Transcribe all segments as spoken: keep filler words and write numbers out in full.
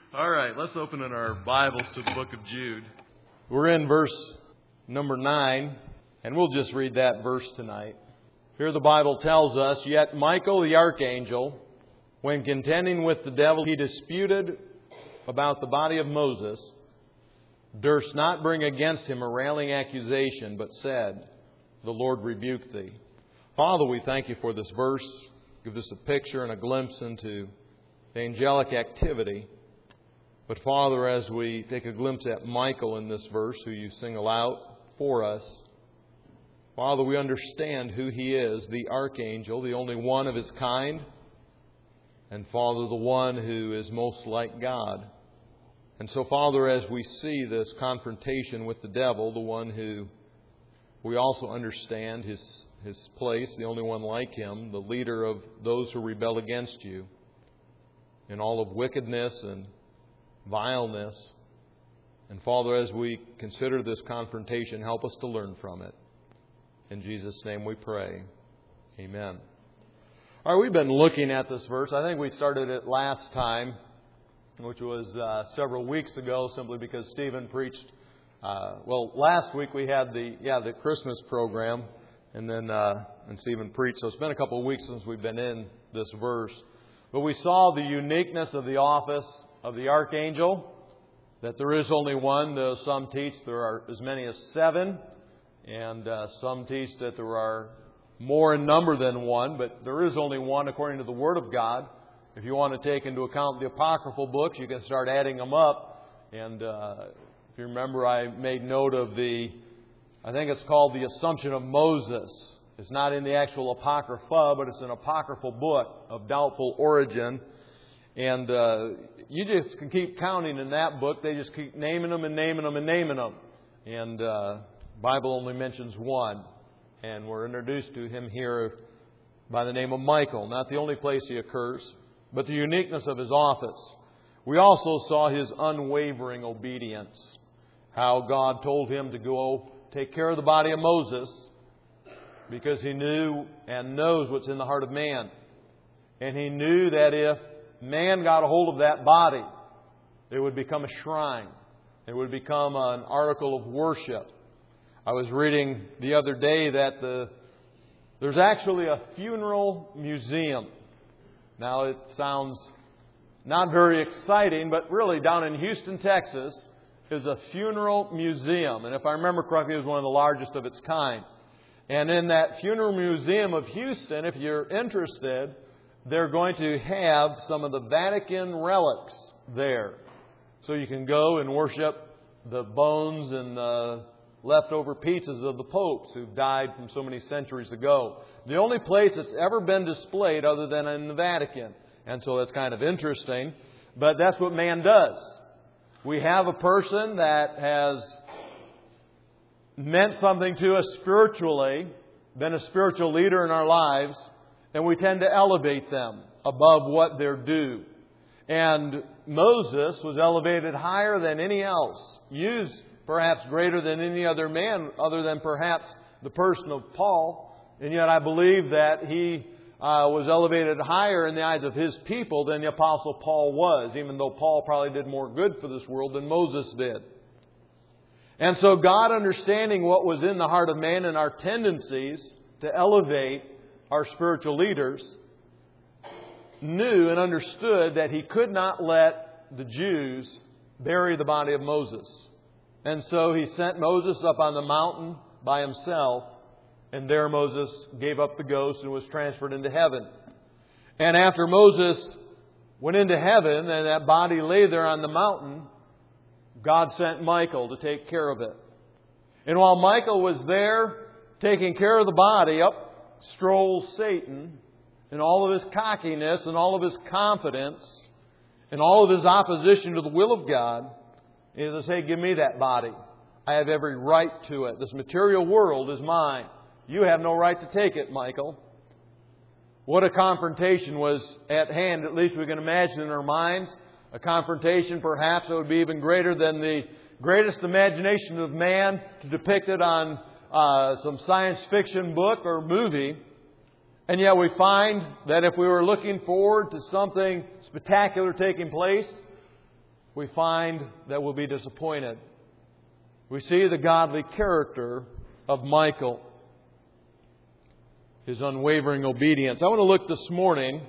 All right, let's open in our Bibles to the book of Jude. We're in verse number nine, and we'll just read that verse tonight. Here the Bible tells us, "Yet Michael the archangel, when contending with the devil, he disputed about the body of Moses, durst not bring against him a railing accusation, but said, The Lord rebuke thee." Father, we thank you for this verse. Give us a picture and a glimpse into the angelic activity. But Father, as we take a glimpse at Michael in this verse, who you single out for us, Father, we understand who he is, the archangel, the only one of his kind, and Father, the one who is most like God. And so, Father, as we see this confrontation with the devil, the one who we also understand his, his place, the only one like him, the leader of those who rebel against you, in all of wickedness and vileness. And Father, as we consider this confrontation, help us to learn from it. In Jesus' name we pray. Amen. All right, we've been looking at this verse. I think we started it last time, which was uh, several weeks ago, simply because Stephen preached. Uh, well, last week we had the yeah the Christmas program, and then uh, and Stephen preached. So it's been a couple of weeks since we've been in this verse. But we saw the uniqueness of the office of the archangel, that there is only one, though some teach there are as many as seven, and uh, some teach that there are more in number than one, but there is only one according to the Word of God. If you want to take into account the apocryphal books, you can start adding them up. And uh, if you remember, I made note of the, I think it's called the Assumption of Moses. It's not in the actual Apocrypha, but it's an apocryphal book of doubtful origin. And uh, you just can keep counting in that book. They just keep naming them and naming them and naming them. And uh, the Bible only mentions one. And we're introduced to him here by the name of Michael. Not the only place he occurs, but the uniqueness of his office. We also saw his unwavering obedience. How God told him to go take care of the body of Moses, because he knew and knows what's in the heart of man. And he knew that if man got a hold of that body, it would become a shrine. It would become an article of worship. I was reading the other day that the there's actually a funeral museum. Now, it sounds not very exciting, but really down in Houston, Texas, is a funeral museum. And if I remember correctly, it was one of the largest of its kind. And in that funeral museum of Houston, if you're interested, they're going to have some of the Vatican relics there. So you can go and worship the bones and the leftover pieces of the popes who died from so many centuries ago. The only place it's ever been displayed other than in the Vatican. And so that's kind of interesting. But that's what man does. We have a person that has meant something to us spiritually, been a spiritual leader in our lives, and we tend to elevate them above what they're due. And Moses was elevated higher than any else, used perhaps greater than any other man, other than perhaps the person of Paul. And yet I believe that he uh, was elevated higher in the eyes of his people than the Apostle Paul was, even though Paul probably did more good for this world than Moses did. And so God, understanding what was in the heart of man and our tendencies to elevate our spiritual leaders, knew and understood that He could not let the Jews bury the body of Moses. And so He sent Moses up on the mountain by himself, and there Moses gave up the ghost and was transferred into heaven. And after Moses went into heaven and that body lay there on the mountain, God sent Michael to take care of it. And while Michael was there taking care of the body, up strolls Satan in all of his cockiness and all of his confidence and all of his opposition to the will of God. He says, "Hey, give me that body. I have every right to it. This material world is mine. You have no right to take it, Michael." What a confrontation was at hand, at least we can imagine in our minds. A confrontation perhaps that would be even greater than the greatest imagination of man to depict it on uh, some science fiction book or movie. And yet we find that if we were looking forward to something spectacular taking place, we find that we'll be disappointed. We see the godly character of Michal, his unwavering obedience. I want to look this morning,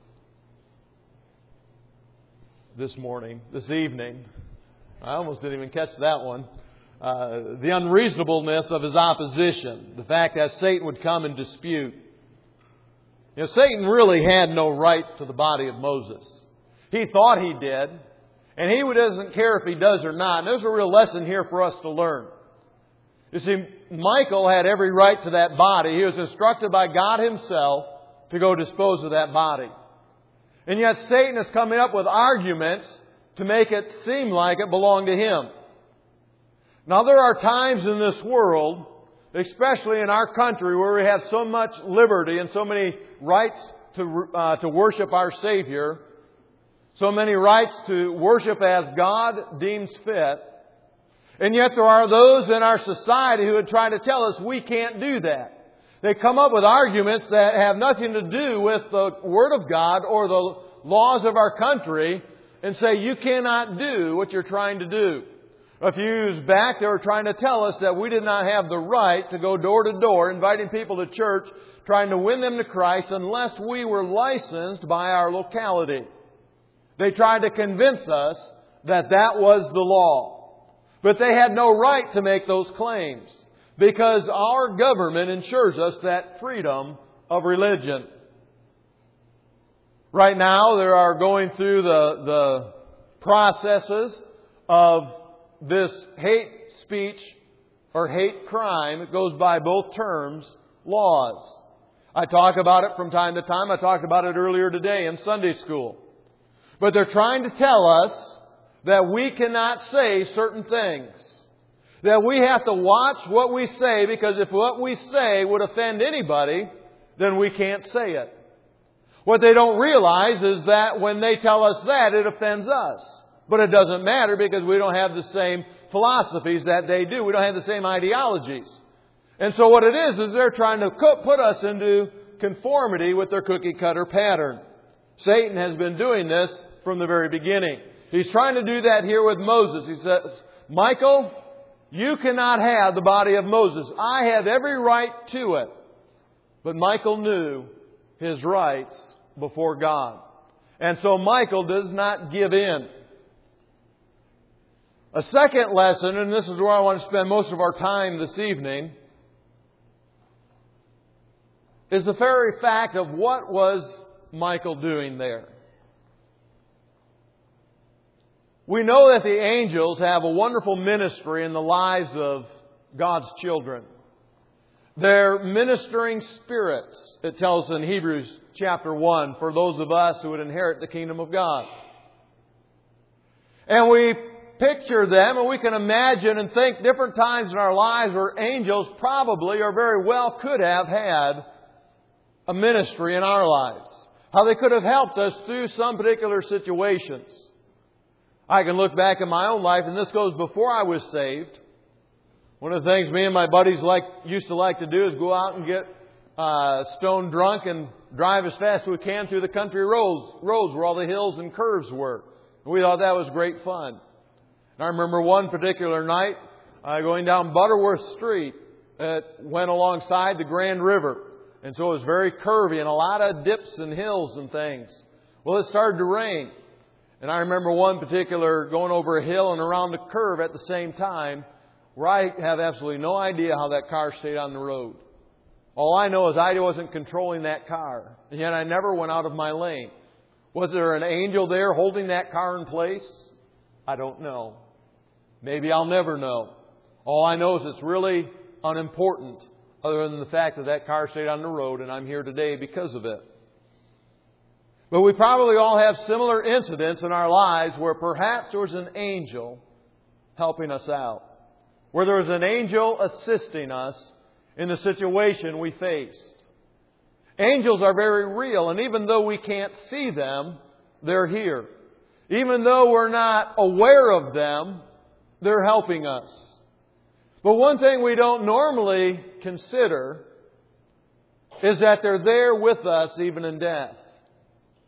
this morning, this evening. I almost didn't even catch that one. Uh, the unreasonableness of his opposition. The fact that Satan would come and dispute. You know, Satan really had no right to the body of Moses. He thought he did. And he doesn't care if he does or not. And there's a real lesson here for us to learn. You see, Michal had every right to that body. He was instructed by God Himself to go dispose of that body. And yet Satan is coming up with arguments to make it seem like it belonged to him. Now there are times in this world, especially in our country, where we have so much liberty and so many rights to, uh, to worship our Savior, so many rights to worship as God deems fit. And yet there are those in our society who would try to tell us we can't do that. They come up with arguments that have nothing to do with the Word of God or the laws of our country and say you cannot do what you're trying to do. A few years back, they were trying to tell us that we did not have the right to go door to door, inviting people to church, trying to win them to Christ, unless we were licensed by our locality. They tried to convince us that that was the law. But they had no right to make those claims, because our government ensures us that freedom of religion. Right now, they are going through the, the processes of this hate speech or hate crime. It goes by both terms, laws. I talk about it from time to time. I talked about it earlier today in Sunday school. But they're trying to tell us that we cannot say certain things. That we have to watch what we say, because if what we say would offend anybody, then we can't say it. What they don't realize is that when they tell us that, it offends us. But it doesn't matter, because we don't have the same philosophies that they do. We don't have the same ideologies. And so what it is, is they're trying to put us into conformity with their cookie cutter pattern. Satan has been doing this from the very beginning. He's trying to do that here with Moses. He says, Michal, you cannot have the body of Moses. I have every right to it. But Michal knew his rights before God. And so Michal does not give in. A second lesson, and this is where I want to spend most of our time this evening, is the very fact of what was Michal doing there. We know that the angels have a wonderful ministry in the lives of God's children. They're ministering spirits, it tells in Hebrews chapter one, for those of us who would inherit the kingdom of God. And we picture them, and we can imagine and think different times in our lives where angels probably or very well could have had a ministry in our lives. How they could have helped us through some particular situations. I can look back in my own life, and this goes before I was saved. One of the things me and my buddies like used to like to do is go out and get uh, stone drunk and drive as fast as we can through the country roads, roads where all the hills and curves were. And we thought that was great fun. And I remember one particular night uh, going down Butterworth Street that went alongside the Grand River. And so it was very curvy and a lot of dips and hills and things. Well, it started to rain. And I remember one particular going over a hill and around a curve at the same time, where I have absolutely no idea how that car stayed on the road. All I know is I wasn't controlling that car. And yet I never went out of my lane. Was there an angel there holding that car in place? I don't know. Maybe I'll never know. All I know is it's really unimportant, other than the fact that that car stayed on the road and I'm here today because of it. But we probably all have similar incidents in our lives where perhaps there was an angel helping us out. Where there was an angel assisting us in the situation we faced. Angels are very real, and even though we can't see them, they're here. Even though we're not aware of them, they're helping us. But one thing we don't normally consider is that they're there with us even in death.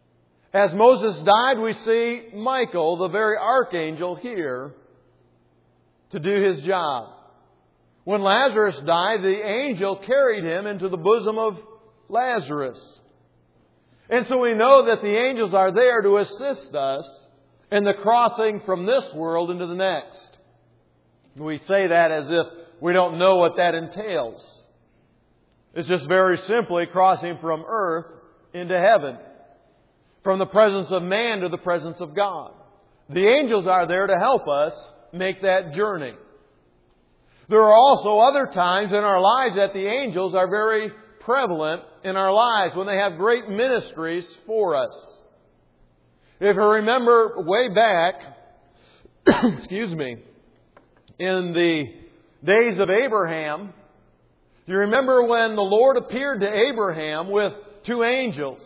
As Moses died, we see Michael, the very archangel, here to do his job. When Lazarus died, the angel carried him into the bosom of Lazarus. And so we know that the angels are there to assist us in the crossing from this world into the next. We say that as if we don't know what that entails. It's just very simply crossing from earth into heaven. From the presence of man to the presence of God. The angels are there to help us make that journey. There are also other times in our lives that the angels are very prevalent in our lives when they have great ministries for us. If you remember way back, excuse me, in the days of Abraham, do you remember when the Lord appeared to Abraham with two angels?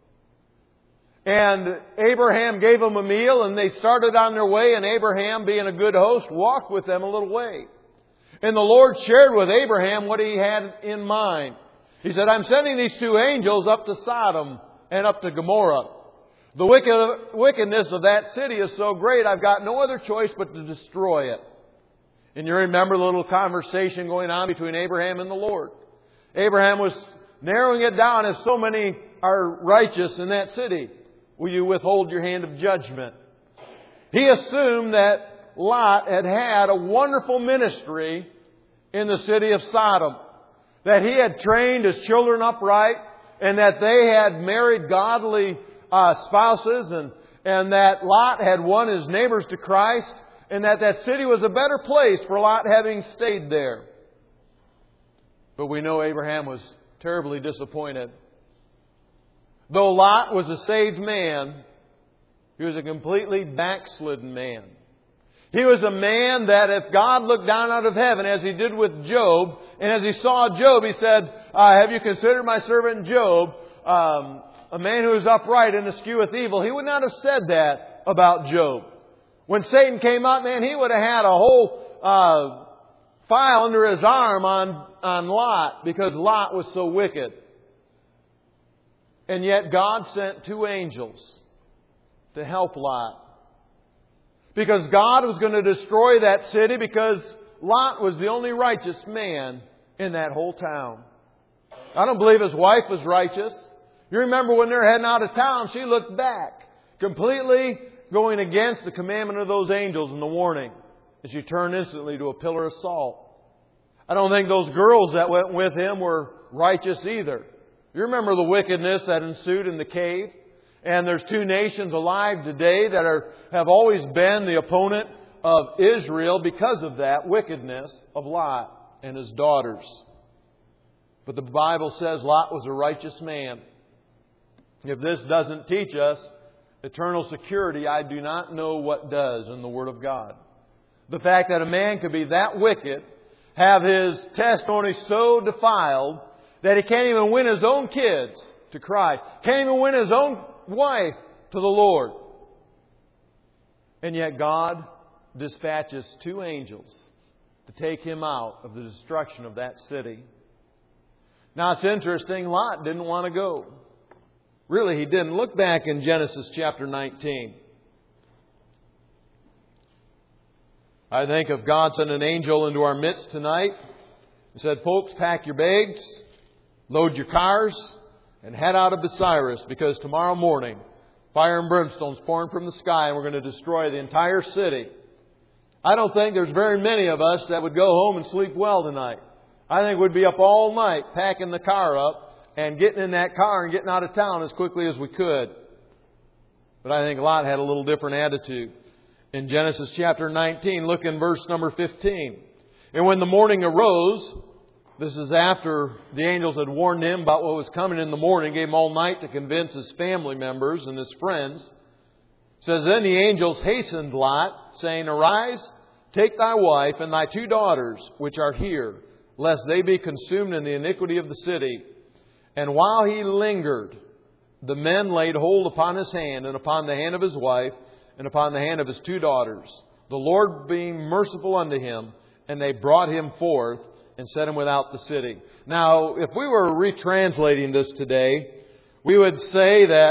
And Abraham gave them a meal and they started on their way, and Abraham, being a good host, walked with them a little way. And the Lord shared with Abraham what He had in mind. He said, I'm sending these two angels up to Sodom and up to Gomorrah. The wicked, wickedness of that city is so great, I've got no other choice but to destroy it. And you remember the little conversation going on between Abraham and the Lord. Abraham was narrowing it down, as so many are righteous in that city. Will you withhold your hand of judgment? He assumed that Lot had had a wonderful ministry in the city of Sodom. That he had trained his children upright, and that they had married godly uh, spouses, and, and that Lot had won his neighbors to Christ, and that that city was a better place for Lot having stayed there. But we know Abraham was terribly disappointed. Though Lot was a saved man, he was a completely backslidden man. He was a man that if God looked down out of heaven, as He did with Job, and as He saw Job, He said, uh, have you considered my servant Job, um, a man who is upright and escheweth evil? He would not have said that about Job. When Satan came out, man, he would have had a whole uh, file under his arm on, on Lot, because Lot was so wicked. And yet God sent two angels to help Lot. Because God was going to destroy that city, because Lot was the only righteous man in that whole town. I don't believe his wife was righteous. You remember when they're heading out of town, she looked back, completely going against the commandment of those angels and the warning. And she turned instantly to a pillar of salt. I don't think those girls that went with him were righteous either. You remember the wickedness that ensued in the cave? And there's two nations alive today that are have always been the opponent of Israel because of that wickedness of Lot and his daughters. But the Bible says Lot was a righteous man. If this doesn't teach us eternal security, I do not know what does in the Word of God. The fact that a man could be that wicked, have his testimony so defiled, that he can't even win his own kids to Christ. Can't even win his own wife to the Lord. And yet God dispatches two angels to take him out of the destruction of that city. Now it's interesting, Lot didn't want to go. Really, he didn't. Look back in Genesis chapter nineteen. I think if God sent an angel into our midst tonight and said, folks, pack your bags, load your cars, and head out of Bucyrus, because tomorrow morning fire and brimstone's pouring from the sky and we're going to destroy the entire city. I don't think there's very many of us that would go home and sleep well tonight. I think we'd be up all night packing the car up and getting in that car and getting out of town as quickly as we could. But I think Lot had a little different attitude. In Genesis chapter nineteen, look in verse number fifteen. And when the morning arose, this is after the angels had warned him about what was coming in the morning, gave him all night to convince his family members and his friends. It says, then the angels hastened Lot, saying, arise, take thy wife and thy two daughters, which are here, lest they be consumed in the iniquity of the city. And while he lingered, the men laid hold upon his hand, and upon the hand of his wife, and upon the hand of his two daughters, the Lord being merciful unto him, and they brought him forth and set him without the city. Now, if we were retranslating this today, we would say that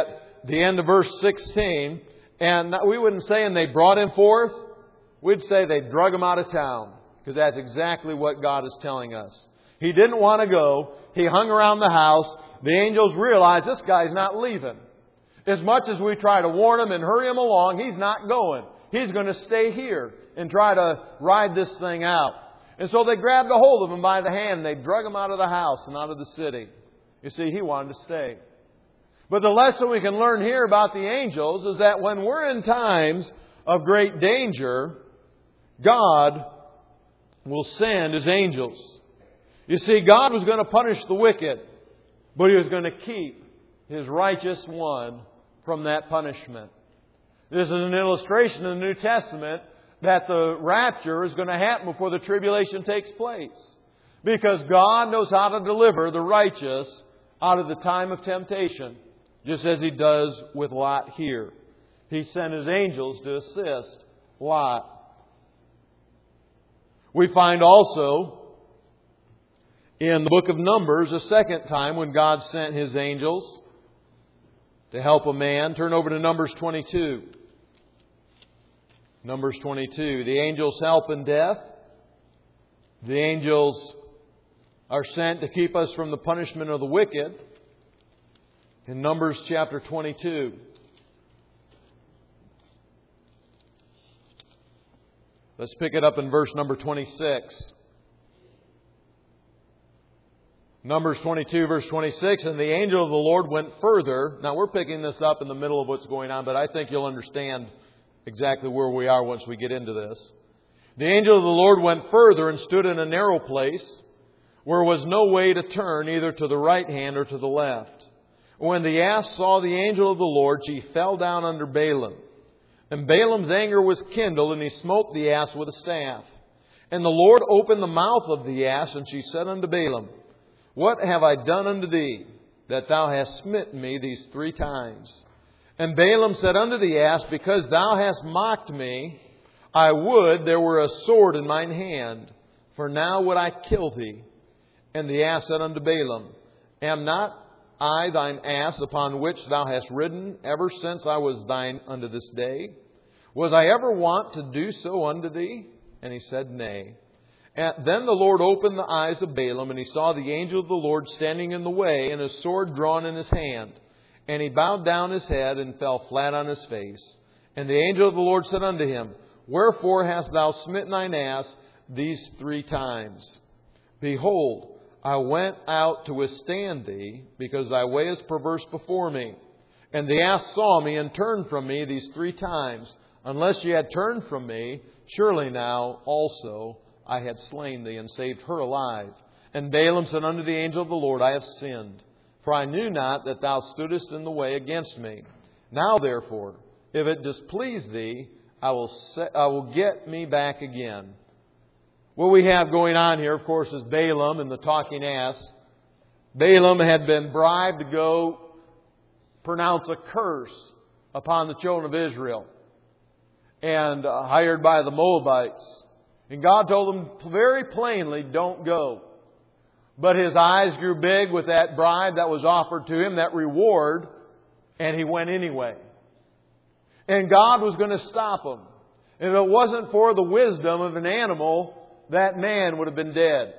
the end of verse sixteen, and we wouldn't say, and they brought him forth. We'd say they drug him out of town, because that's exactly what God is telling us. He didn't want to go. He hung around the house. The angels realized this guy's not leaving. As much as we try to warn him and hurry him along, he's not going. He's going to stay here and try to ride this thing out. And so they grabbed a hold of him by the hand and they drug him out of the house and out of the city. You see, he wanted to stay. But the lesson we can learn here about the angels is that when we're in times of great danger, God will send His angels. You see, God was going to punish the wicked, but He was going to keep His righteous one from that punishment. This is an illustration in the New Testament that the rapture is going to happen before the tribulation takes place. Because God knows how to deliver the righteous out of the time of temptation, just as He does with Lot here. He sent His angels to assist Lot. We find also in the book of Numbers a second time when God sent His angels to help a man. Turn over to Numbers twenty-two. Numbers twenty-two. The angels help in death. The angels are sent to keep us from the punishment of the wicked. In Numbers chapter twenty-two. Let's pick it up in verse number twenty-six. Numbers twenty-two, verse twenty-six, and the angel of the Lord went further. Now, we're picking this up in the middle of what's going on, but I think you'll understand exactly where we are once we get into this. The angel of the Lord went further and stood in a narrow place where was no way to turn either to the right hand or to the left. When the ass saw the angel of the Lord, she fell down under Balaam. And Balaam's anger was kindled, and he smote the ass with a staff. And the Lord opened the mouth of the ass, and she said unto Balaam, What have I done unto thee, that thou hast smitten me these three times? And Balaam said unto the ass, Because thou hast mocked me, I would there were a sword in mine hand, for now would I kill thee. And the ass said unto Balaam, Am not I thine ass upon which thou hast ridden ever since I was thine unto this day? Was I ever wont to do so unto thee? And he said, Nay. And then the Lord opened the eyes of Balaam, and he saw the angel of the Lord standing in the way, and his sword drawn in his hand. And he bowed down his head and fell flat on his face. And the angel of the Lord said unto him, Wherefore hast thou smitten thine ass these three times? Behold, I went out to withstand thee, because thy way is perverse before me. And the ass saw me and turned from me these three times. Unless ye had turned from me, surely now also I had slain thee and saved her alive. And Balaam said unto the angel of the Lord, I have sinned, for I knew not that thou stoodest in the way against me. Now therefore, if it displease thee, I will set, I will get me back again. What we have going on here, of course, is Balaam and the talking ass. Balaam had been bribed to go pronounce a curse upon the children of Israel, and uh, hired by the Moabites. And God told him very plainly, don't go. But his eyes grew big with that bribe that was offered to him, that reward, and he went anyway. And God was going to stop him. If it wasn't for the wisdom of an animal, that man would have been dead.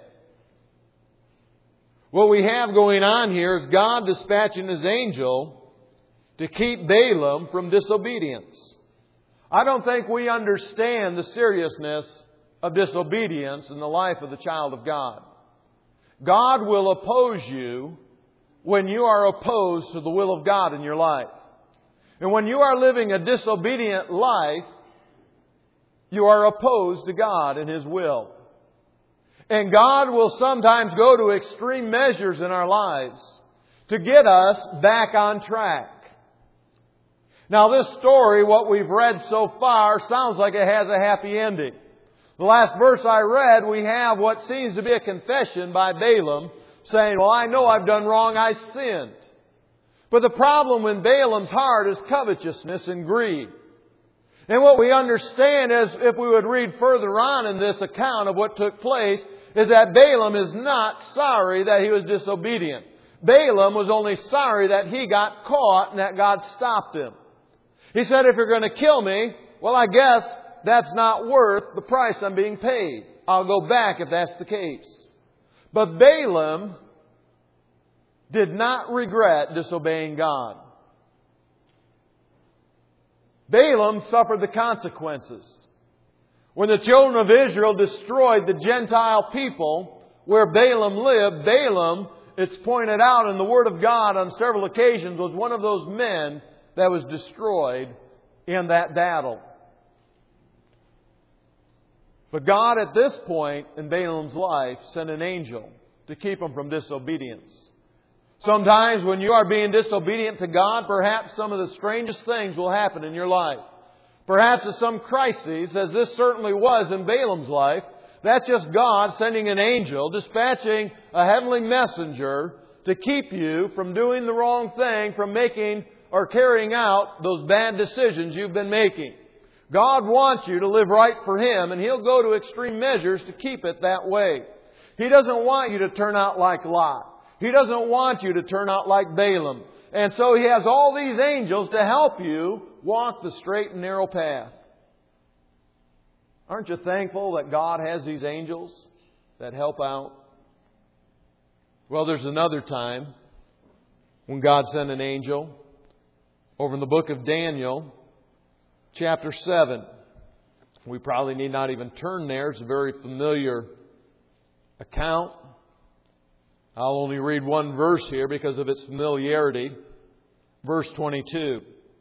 What we have going on here is God dispatching His angel to keep Balaam from disobedience. I don't think we understand the seriousness of disobedience in the life of the child of God. God will oppose you when you are opposed to the will of God in your life. And when you are living a disobedient life, you are opposed to God and His will. And God will sometimes go to extreme measures in our lives to get us back on track. Now this story, what we've read so far, sounds like it has a happy ending. The last verse I read, we have what seems to be a confession by Balaam, saying, well, I know I've done wrong, I sinned. But the problem in Balaam's heart is covetousness and greed. And what we understand is, if we would read further on in this account of what took place, is that Balaam is not sorry that he was disobedient. Balaam was only sorry that he got caught and that God stopped him. He said, if you're going to kill me, well, I guess that's not worth the price I'm being paid. I'll go back if that's the case. But Balaam did not regret disobeying God. Balaam suffered the consequences. When the children of Israel destroyed the Gentile people where Balaam lived, Balaam, it's pointed out in the Word of God on several occasions, was one of those men that was destroyed in that battle. But God at this point in Balaam's life sent an angel to keep him from disobedience. Sometimes when you are being disobedient to God, perhaps some of the strangest things will happen in your life. Perhaps at some crises, as this certainly was in Balaam's life, that's just God sending an angel, dispatching a heavenly messenger to keep you from doing the wrong thing, from making or carrying out those bad decisions you've been making. God wants you to live right for Him, and He'll go to extreme measures to keep it that way. He doesn't want you to turn out like Lot. He doesn't want you to turn out like Balaam. And so He has all these angels to help you walk the straight and narrow path. Aren't you thankful that God has these angels that help out? Well, there's another time when God sent an angel over in the book of Daniel, chapter seven. We probably need not even turn there. It's a very familiar account. I'll only read one verse here because of its familiarity. Verse twenty-two.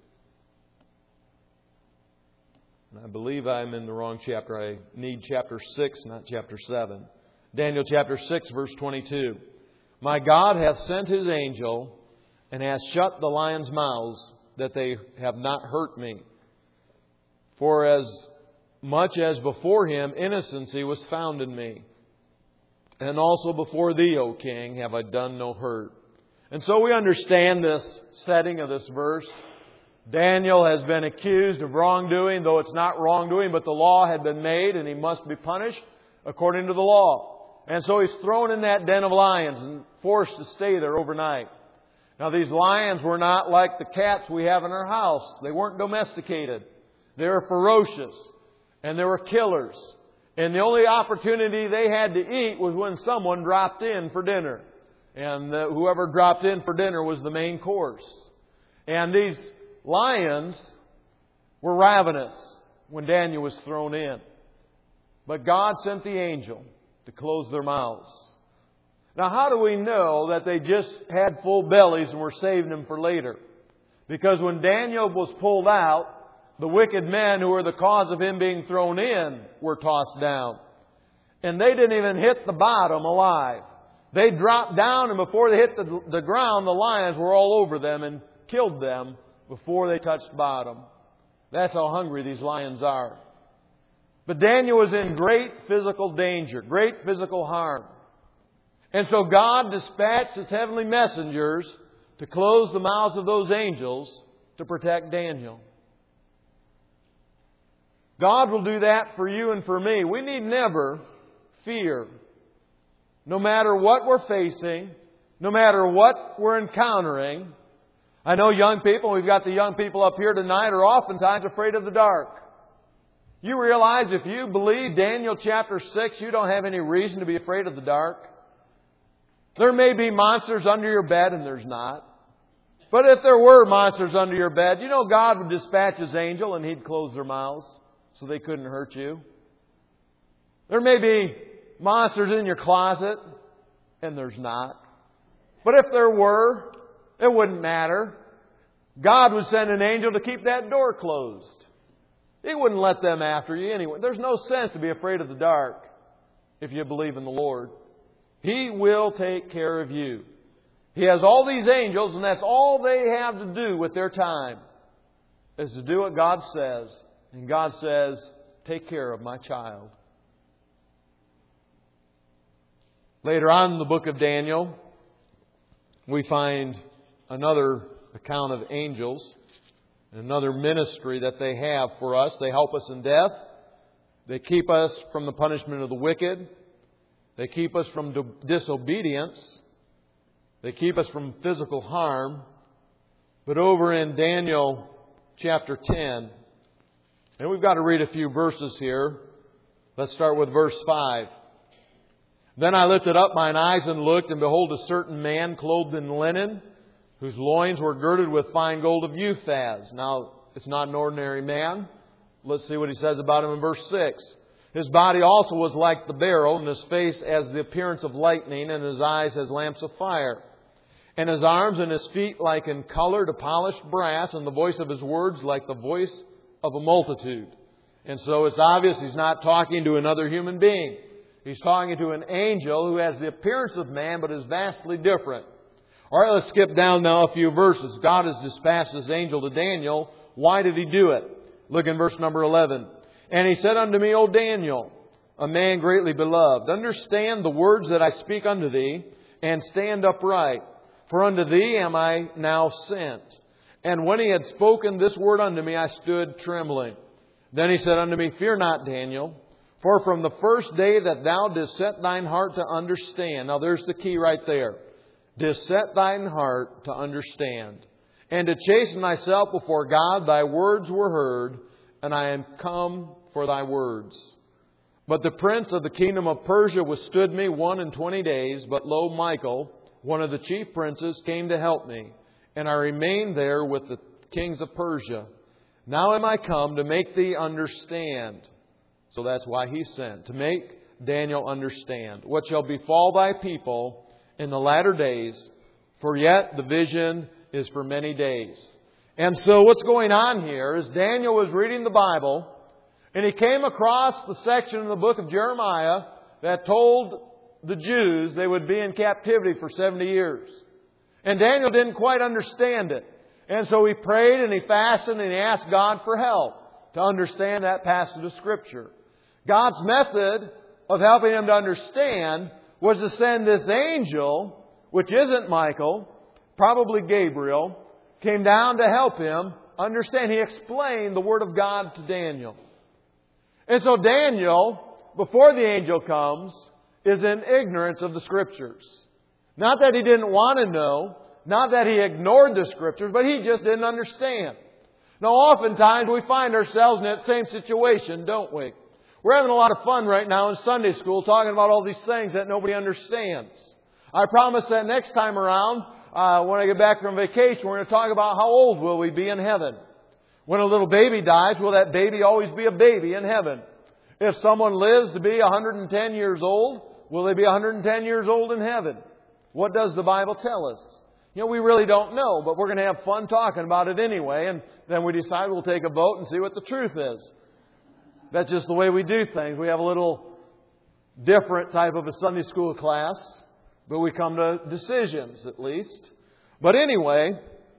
I believe I'm in the wrong chapter. I need chapter six, not chapter seven. Daniel chapter six, verse twenty-two. My God hath sent His angel and hath shut the lions' mouths, that they have not hurt me. For as much as before Him innocency was found in me, and also before Thee, O King, have I done no hurt. And so we understand this setting of this verse. Daniel has been accused of wrongdoing, though it's not wrongdoing, but the law had been made and he must be punished according to the law. And so he's thrown in that den of lions and forced to stay there overnight. Now these lions were not like the cats we have in our house. They weren't domesticated. They were ferocious and they were killers. And the only opportunity they had to eat was when someone dropped in for dinner. And uh, whoever dropped in for dinner was the main course. And these lions were ravenous when Daniel was thrown in. But God sent the angel to close their mouths. Now, how do we know that they just had full bellies and were saving them for later? Because when Daniel was pulled out, the wicked men who were the cause of him being thrown in were tossed down. And they didn't even hit the bottom alive. They dropped down, and before they hit the, the ground, the lions were all over them and killed them before they touched bottom. That's how hungry these lions are. But Daniel was in great physical danger, great physical harm. And so God dispatched His heavenly messengers to close the mouths of those angels to protect Daniel. God will do that for you and for me. We need never fear. No matter what we're facing, no matter what we're encountering. I know young people, we've got the young people up here tonight, are oftentimes afraid of the dark. You realize if you believe Daniel chapter six, you don't have any reason to be afraid of the dark. There may be monsters under your bed, and there's not. But if there were monsters under your bed, you know God would dispatch His angel and He'd close their mouths so they couldn't hurt you. There may be monsters in your closet, and there's not. But if there were, it wouldn't matter. God would send an angel to keep that door closed. He wouldn't let them after you anyway. There's no sense to be afraid of the dark if you believe in the Lord. He will take care of you. He has all these angels, and that's all they have to do with their time, is to do what God says. And God says, take care of my child. Later on in the book of Daniel, we find another account of angels, another ministry that they have for us. They help us in death. They keep us from the punishment of the wicked. They keep us from disobedience. They keep us from physical harm. But over in Daniel chapter ten, and we've got to read a few verses here. Let's start with verse five. Then I lifted up mine eyes and looked, and behold, a certain man clothed in linen, whose loins were girded with fine gold of Uphaz. Now, it's not an ordinary man. Let's see what he says about him in verse six. His body also was like the beryl, and his face as the appearance of lightning, and his eyes as lamps of fire. And his arms and his feet like in color to polished brass, and the voice of his words like the voice of a multitude. And so it's obvious he's not talking to another human being. He's talking to an angel who has the appearance of man, but is vastly different. All right, let's skip down now a few verses. God has dispatched His angel to Daniel. Why did He do it? Look in verse number eleven. And he said unto me, O Daniel, a man greatly beloved, understand the words that I speak unto thee, and stand upright. For unto thee am I now sent. And when he had spoken this word unto me, I stood trembling. Then he said unto me, Fear not, Daniel, for from the first day that thou didst set thine heart to understand. Now there's the key right there. Didst set thine heart to understand. And to chasten thyself before God, thy words were heard, and I am come for thy words. But the prince of the kingdom of Persia withstood me one and twenty days. But lo, Michael, one of the chief princes, came to help me. And I remained there with the kings of Persia. Now am I come to make thee understand. So that's why He sent, to make Daniel understand what shall befall thy people in the latter days, for yet the vision is for many days. And so what's going on here is Daniel was reading the Bible, and he came across the section in the book of Jeremiah that told the Jews they would be in captivity for seventy years. And Daniel didn't quite understand it. And so he prayed and he fasted and he asked God for help to understand that passage of Scripture. God's method of helping him to understand was to send this angel, which isn't Michael, probably Gabriel, came down to help him understand. He explained the Word of God to Daniel. And so Daniel, before the angel comes, is in ignorance of the Scriptures. Not that he didn't want to know, not that he ignored the Scriptures, but he just didn't understand. Now, oftentimes we find ourselves in that same situation, don't we? We're having a lot of fun right now in Sunday school talking about all these things that nobody understands. I promise that next time around, uh, when I get back from vacation, we're going to talk about how old will we be in heaven. When a little baby dies, will that baby always be a baby in heaven? If someone lives to be one hundred ten years old, will they be one hundred ten years old in heaven? What does the Bible tell us? You know, we really don't know, but we're going to have fun talking about it anyway, and then we decide we'll take a vote and see what the truth is. That's just the way we do things. We have a little different type of a Sunday school class, but we come to decisions at least. But anyway,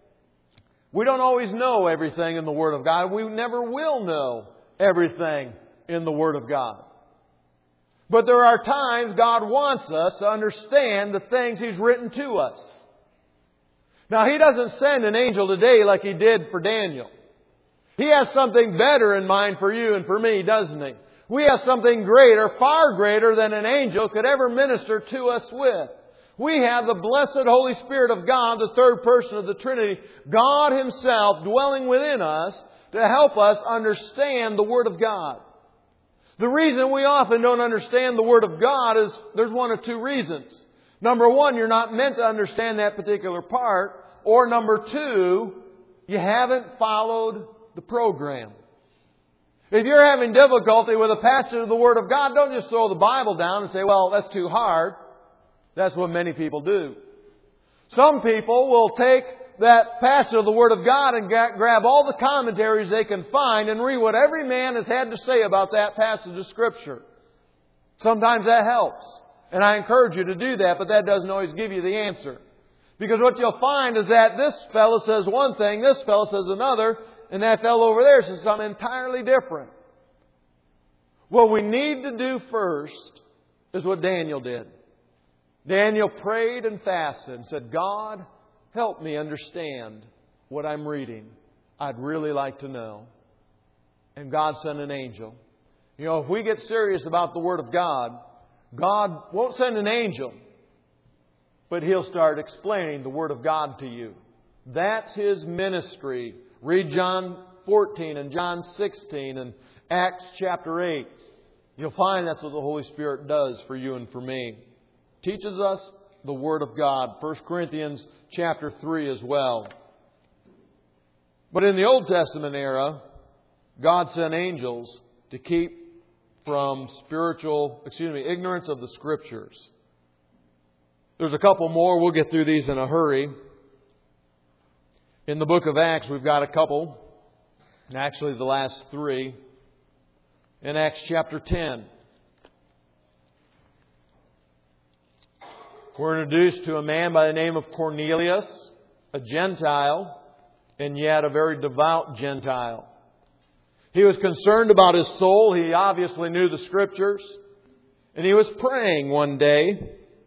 we don't always know everything in the Word of God. We never will know everything in the Word of God. But there are times God wants us to understand the things He's written to us. Now, He doesn't send an angel today like He did for Daniel. He has something better in mind for you and for me, doesn't He? We have something greater, far greater than an angel could ever minister to us with. We have the blessed Holy Spirit of God, the third person of the Trinity, God Himself dwelling within us to help us understand the Word of God. The reason we often don't understand the Word of God is there's one of two reasons. Number one, you're not meant to understand that particular part. Or number two, you haven't followed the program. If you're having difficulty with a passage of the Word of God, don't just throw the Bible down and say, well, that's too hard. That's what many people do. Some people will take that passage of the Word of God and gra- grab all the commentaries they can find and read what every man has had to say about that passage of Scripture. Sometimes that helps. And I encourage you to do that, but that doesn't always give you the answer. Because what you'll find is that this fellow says one thing, this fellow says another, and that fellow over there says something entirely different. What we need to do first is what Daniel did. Daniel prayed and fasted and said, God, help me understand what I'm reading. I'd really like to know. And God sent an angel. You know, if we get serious about the Word of God, God won't send an angel, but He'll start explaining the Word of God to you. That's His ministry. Read John fourteen and John sixteen and Acts chapter eight. You'll find that's what the Holy Spirit does for you and for me. Teaches us the Word of God. First Corinthians chapter three as well. But in the Old Testament era, God sent angels to keep from spiritual, excuse me, ignorance of the Scriptures. There's a couple more. We'll get through these in a hurry. In the book of Acts, we've got a couple. Actually, the last three. In Acts chapter ten, we're introduced to a man by the name of Cornelius, a Gentile, and yet a very devout Gentile. He was concerned about his soul. He obviously knew the Scriptures. And he was praying one day.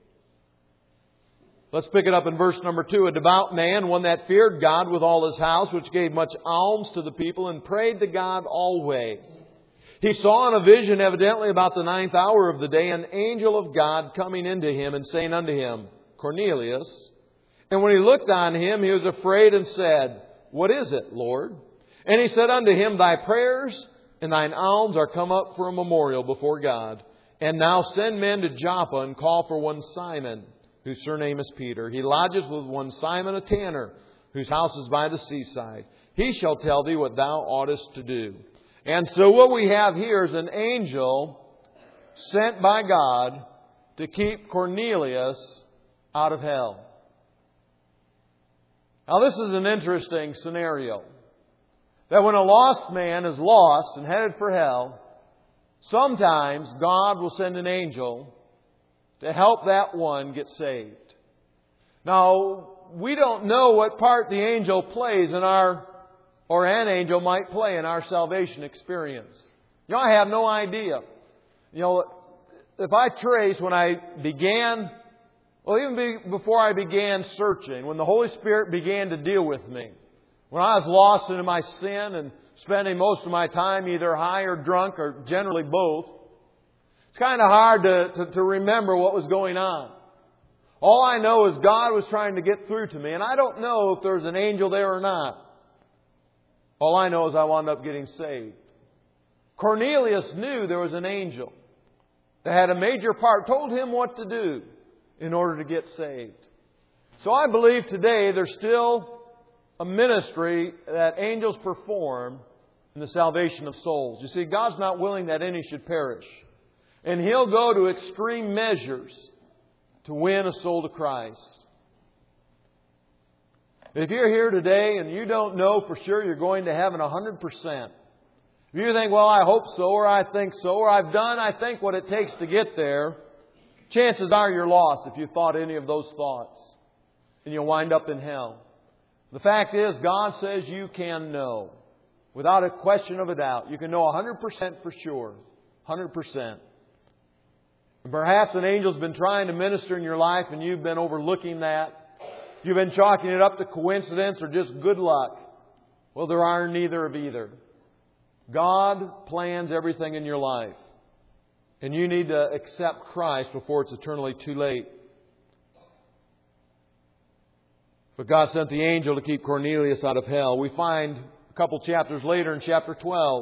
Let's pick it up in verse number two. A devout man, one that feared God with all his house, which gave much alms to the people, and prayed to God always. He saw in a vision, evidently about the ninth hour of the day, an angel of God coming into him and saying unto him, Cornelius. And when he looked on him, he was afraid and said, What is it, Lord? And he said unto him, Thy prayers and thine alms are come up for a memorial before God. And now send men to Joppa and call for one Simon, whose surname is Peter. He lodges with one Simon a tanner, whose house is by the seaside. He shall tell thee what thou oughtest to do. And so what we have here is an angel sent by God to keep Cornelius out of hell. Now this is an interesting scenario. That when a lost man is lost and headed for hell, sometimes God will send an angel to help that one get saved. Now, we don't know what part the angel plays in our, or an angel might play in our salvation experience. You know, I have no idea. You know, if I trace when I began, well, even be, before I began searching, when the Holy Spirit began to deal with me, when I was lost into my sin and spending most of my time either high or drunk or generally both, it's kind of hard to, to, to remember what was going on. All I know is God was trying to get through to me, and I don't know if there's an angel there or not. All I know is I wound up getting saved. Cornelius knew there was an angel that had a major part, told him what to do in order to get saved. So I believe today there's still a ministry that angels perform in the salvation of souls. You see, God's not willing that any should perish. And He'll go to extreme measures to win a soul to Christ. If you're here today and you don't know for sure you're going to heaven one hundred percent, if you think, well, I hope so, or I think so, or I've done, I think, what it takes to get there, chances are you're lost if you thought any of those thoughts. And you'll wind up in hell. The fact is, God says you can know. Without a question of a doubt. You can know one hundred percent for sure. one hundred percent. And perhaps an angel's been trying to minister in your life and you've been overlooking that. You've been chalking it up to coincidence or just good luck. Well, there are neither of either. God plans everything in your life. And you need to accept Christ before it's eternally too late. But God sent the angel to keep Cornelius out of hell. We find a couple chapters later in chapter twelve,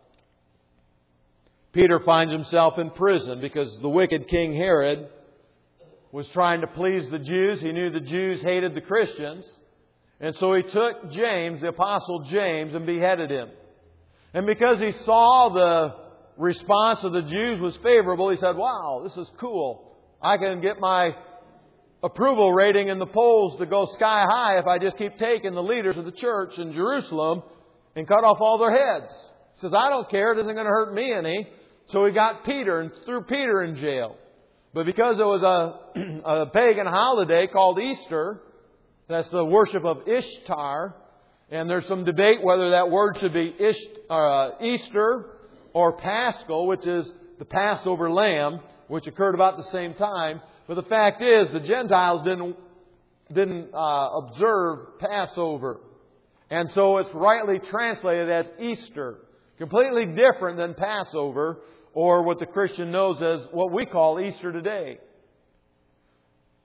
Peter finds himself in prison because the wicked King Herod was trying to please the Jews. He knew the Jews hated the Christians. And so he took James, the Apostle James, and beheaded him. And because he saw the response of the Jews was favorable, he said, wow, this is cool. I can get my approval rating in the polls to go sky high if I just keep taking the leaders of the church in Jerusalem and cut off all their heads. He says, I don't care. It isn't going to hurt me any. So he got Peter and threw Peter in jail. But because it was a, a pagan holiday called Easter, that's the worship of Ishtar, and there's some debate whether that word should be Ish, uh, Easter or Paschal, which is the Passover lamb, which occurred about the same time. But the fact is, the Gentiles didn't didn't uh, observe Passover. And so it's rightly translated as Easter. Completely different than Passover, or what the Christian knows as what we call Easter today.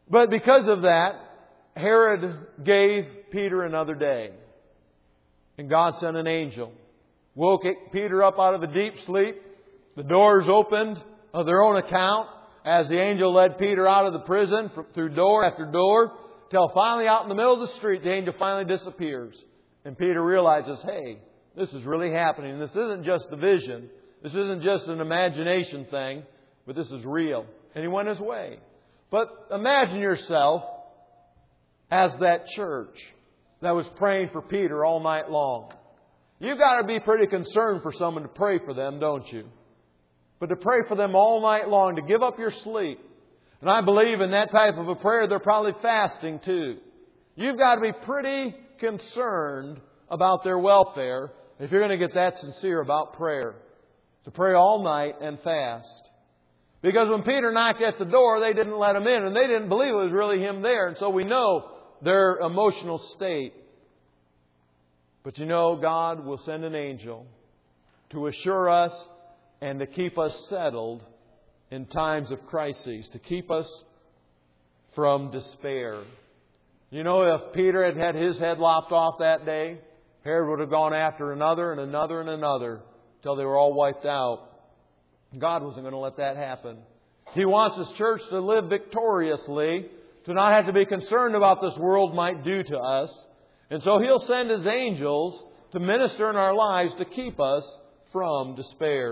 But because of that, Herod gave Peter another day. And God sent an angel. Woke Peter up out of a deep sleep. The doors opened of their own account as the angel led Peter out of the prison through door after door, till finally out in the middle of the street, the angel finally disappears. And Peter realizes, hey, this is really happening. This isn't just a vision. This isn't just an imagination thing, but this is real. And he went his way. But imagine yourself as that church that was praying for Peter all night long. You've got to be pretty concerned for someone to pray for them, don't you? But to pray for them all night long, to give up your sleep. And I believe in that type of a prayer, they're probably fasting too. You've got to be pretty concerned about their welfare if you're going to get that sincere about prayer. To pray all night and fast. Because when Peter knocked at the door, they didn't let him in. And they didn't believe it was really him there. And so we know their emotional state. But you know, God will send an angel to assure us and to keep us settled in times of crises, to keep us from despair. You know, if Peter had had his head lopped off that day, Herod would have gone after another and another and another till they were all wiped out. God wasn't going to let that happen. He wants His church to live victoriously, to not have to be concerned about this world might do to us. And so He'll send His angels to minister in our lives to keep us from despair.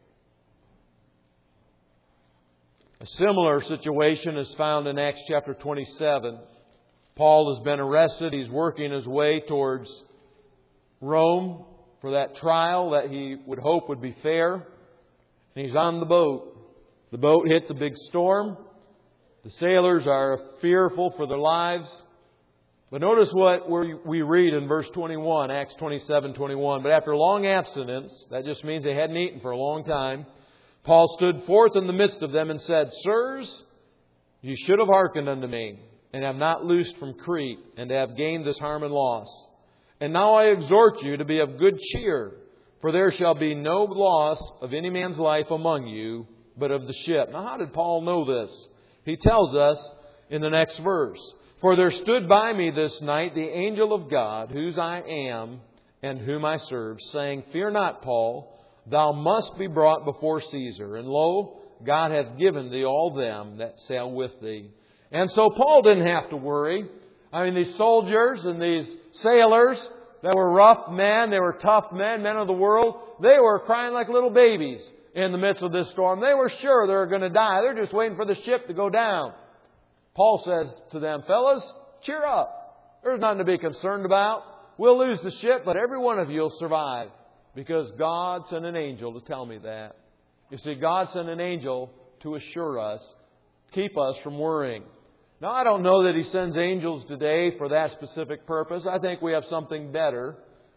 A similar situation is found in Acts chapter twenty-seven. Paul has been arrested. He's working his way towards Rome for that trial that he would hope would be fair. And he's on the boat. The boat hits a big storm. The sailors are fearful for their lives. But notice what we read in verse twenty-one, Acts twenty-seven twenty-one. But after long abstinence, that just means they hadn't eaten for a long time, Paul stood forth in the midst of them and said, Sirs, you should have hearkened unto me, and have not loosed from Crete, and have gained this harm and loss. And now I exhort you to be of good cheer, for there shall be no loss of any man's life among you, but of the ship. Now how did Paul know this? He tells us in the next verse. For there stood by me this night the angel of God, whose I am and whom I serve, saying, Fear not, Paul, thou must be brought before Caesar. And lo, God hath given thee all them that sail with thee. And so Paul didn't have to worry. I mean, these soldiers and these sailors that were rough men, they were tough men, men of the world, they were crying like little babies in the midst of this storm. They were sure they were going to die. They're just waiting for the ship to go down. Paul says to them, fellas, cheer up. There's nothing to be concerned about. We'll lose the ship, but every one of you will survive. Because God sent an angel to tell me that. You see, God sent an angel to assure us, keep us from worrying. Now, I don't know that He sends angels today for that specific purpose. I think we have something better.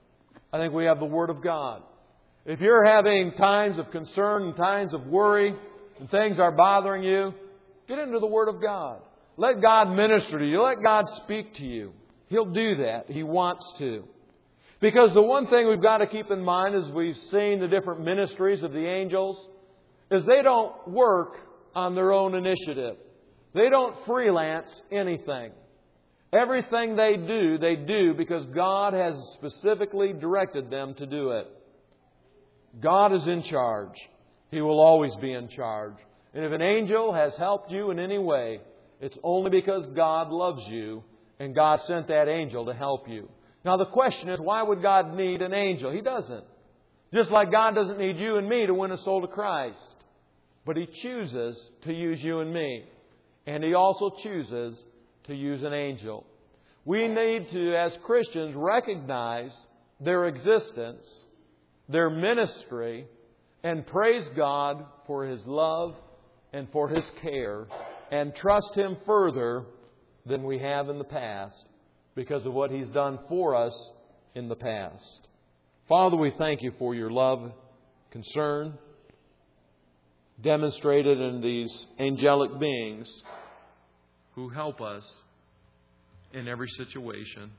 I think we have the Word of God. If you're having times of concern and times of worry and things are bothering you, get into the Word of God. Let God minister to you. Let God speak to you. He'll do that. He wants to. Because the one thing we've got to keep in mind as we've seen the different ministries of the angels is they don't work on their own initiative. They don't freelance anything. Everything they do, they do because God has specifically directed them to do it. God is in charge. He will always be in charge. And if an angel has helped you in any way, it's only because God loves you and God sent that angel to help you. Now the question is, why would God need an angel? He doesn't. Just like God doesn't need you and me to win a soul to Christ. But He chooses to use you and me. And He also chooses to use an angel. We need to, as Christians, recognize their existence, their ministry, and praise God for His love and for His care, and trust Him further than we have in the past because of what He's done for us in the past. Father, we thank You for Your love, concern, demonstrated in these angelic beings who help us in every situation.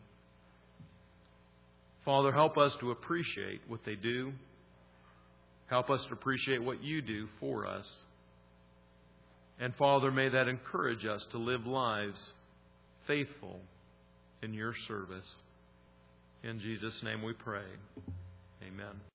Father, help us to appreciate what they do. Help us to appreciate what You do for us. And Father, may that encourage us to live lives faithful in your service. In Jesus' name we pray. Amen.